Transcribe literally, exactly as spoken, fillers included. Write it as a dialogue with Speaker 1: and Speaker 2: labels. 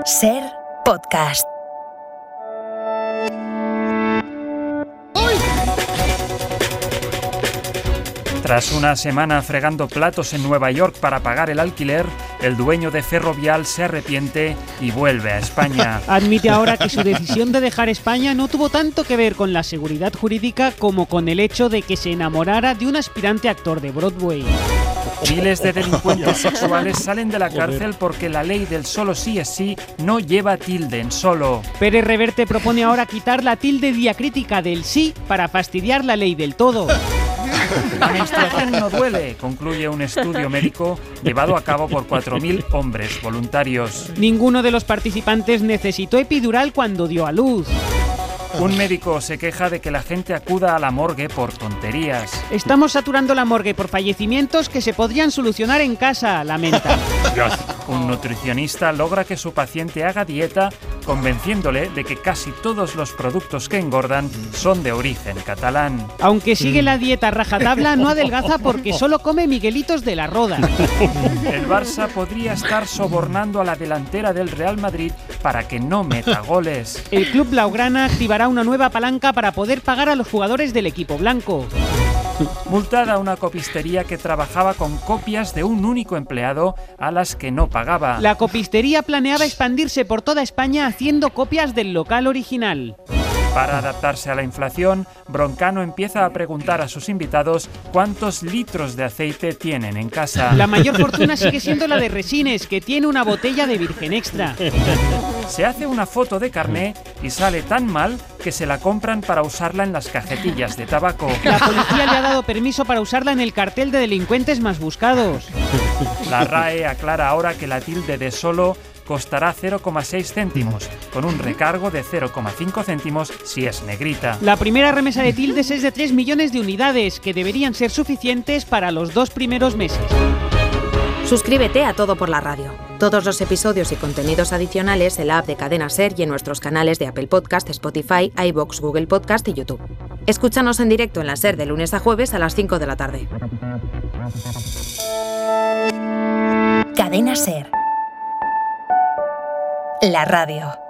Speaker 1: Ser Podcast.
Speaker 2: Tras una semana fregando platos en Nueva York para pagar el alquiler, el dueño de Ferrovial se arrepiente y vuelve a España.
Speaker 3: Admite ahora que su decisión de dejar España no tuvo tanto que ver con la seguridad jurídica como con el hecho de que se enamorara de un aspirante actor de Broadway.
Speaker 2: Miles de delincuentes sexuales salen de la cárcel porque la ley del solo sí es sí no lleva tilde en solo.
Speaker 3: Pérez Reverte propone ahora quitar la tilde diacrítica del sí para fastidiar la ley del todo.
Speaker 2: La menstruación no duele, concluye un estudio médico llevado a cabo por cuatro mil hombres voluntarios.
Speaker 3: Ninguno de los participantes necesitó epidural cuando dio a luz.
Speaker 2: Un médico se queja de que la gente acuda a la morgue por tonterías.
Speaker 3: Estamos saturando la morgue por fallecimientos que se podrían solucionar en casa, lamenta.
Speaker 2: Un nutricionista logra que su paciente haga dieta convenciéndole de que casi todos los productos que engordan son de origen catalán.
Speaker 3: Aunque sigue la dieta rajatabla, no adelgaza porque solo come Miguelitos de la Roda.
Speaker 2: El Barça podría estar sobornando a la delantera del Real Madrid para que no meta goles.
Speaker 3: El club blaugrana activará una nueva palanca para poder pagar a los jugadores del equipo blanco.
Speaker 2: Multada una copistería que trabajaba con copias de un único empleado a las que no pagaba.
Speaker 3: La copistería planeaba expandirse por toda España haciendo copias del local original.
Speaker 2: Para adaptarse a la inflación, Broncano empieza a preguntar a sus invitados cuántos litros de aceite tienen en casa.
Speaker 3: La mayor fortuna sigue siendo la de Resines, que tiene una botella de Virgen Extra.
Speaker 2: Se hace una foto de carné y sale tan mal que se la compran para usarla en las cajetillas de tabaco.
Speaker 3: La policía le ha dado permiso para usarla en el cartel de delincuentes más buscados.
Speaker 2: La R A E aclara ahora que la tilde de solo costará cero coma seis céntimos, con un recargo de cero coma cinco céntimos si es negrita.
Speaker 3: La primera remesa de tildes es de tres millones de unidades, que deberían ser suficientes para los dos primeros meses.
Speaker 4: Suscríbete a Todo por la Radio. Todos los episodios y contenidos adicionales en la app de Cadena Ser y en nuestros canales de Apple Podcast, Spotify, iVoox, Google Podcast y YouTube. Escúchanos en directo en la Ser de lunes a jueves a las cinco de la tarde.
Speaker 1: Cadena Ser. La radio.